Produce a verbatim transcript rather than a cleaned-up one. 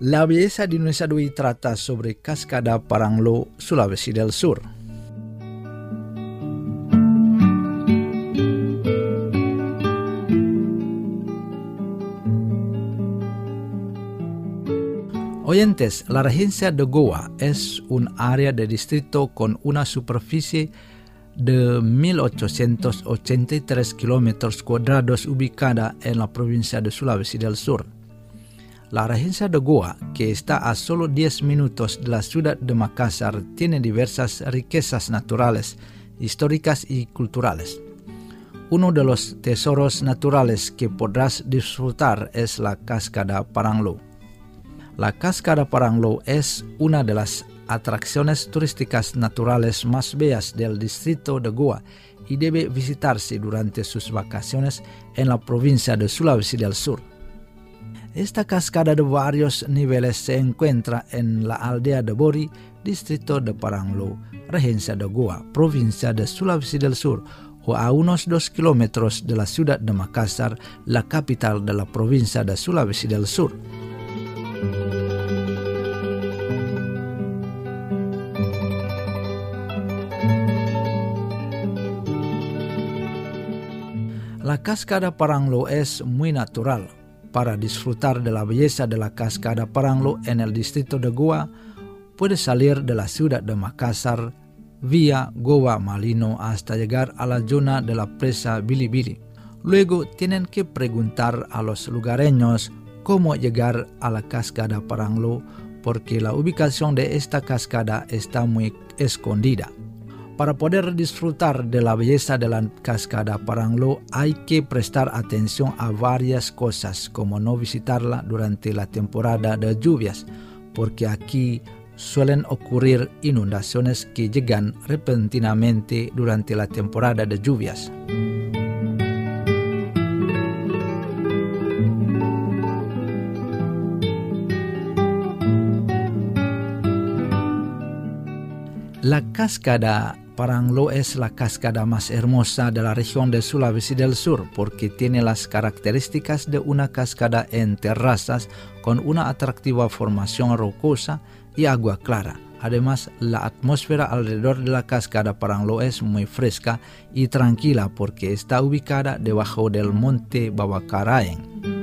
La belleza de Nusa Dui trata sobre Cascada Paranglo, Sulawesi del Sur. Oyentes, la regencia de Goa es un área de distrito con una superficie de mil ochocientos ochenta y tres kilómetros cuadrados ubicada en la provincia de Sulawesi del Sur. La regencia de Goa, que está a solo diez minutos de la ciudad de Makassar, tiene diversas riquezas naturales, históricas y culturales. Uno de los tesoros naturales que podrás disfrutar es la Cascada Paranglo. La Cascada Paranglo es una de las atracciones turísticas naturales más bellas del distrito de Goa y debe visitarse durante sus vacaciones en la provincia de Sulawesi del Sur. Esta cascada de varios niveles se encuentra en la aldea de Bori, distrito de Paranglo, regencia de Goa, provincia de Sulawesi del Sur, o a unos dos kilómetros de la ciudad de Makassar, la capital de la provincia de Sulawesi del Sur. La Cascada Paranglo es muy natural. Para disfrutar de la belleza de la Cascada Paranglo en el distrito de Goa, puedes salir de la ciudad de Makassar vía Goa Malino hasta llegar a la zona de la presa Bilibili. Luego tienen que preguntar a los lugareños cómo llegar a la Cascada Paranglo porque la ubicación de esta cascada está muy escondida. Para poder disfrutar de la belleza de la Cascada Paranglo hay que prestar atención a varias cosas, como no visitarla durante la temporada de lluvias, porque aquí suelen ocurrir inundaciones que llegan repentinamente durante la temporada de lluvias. La Cascada Paranglo es la cascada más hermosa de la región de Sulawesi del Sur porque tiene las características de una cascada en terrazas con una atractiva formación rocosa y agua clara. Además, la atmósfera alrededor de la Cascada Paranglo es muy fresca y tranquila porque está ubicada debajo del monte Bawakaraeng.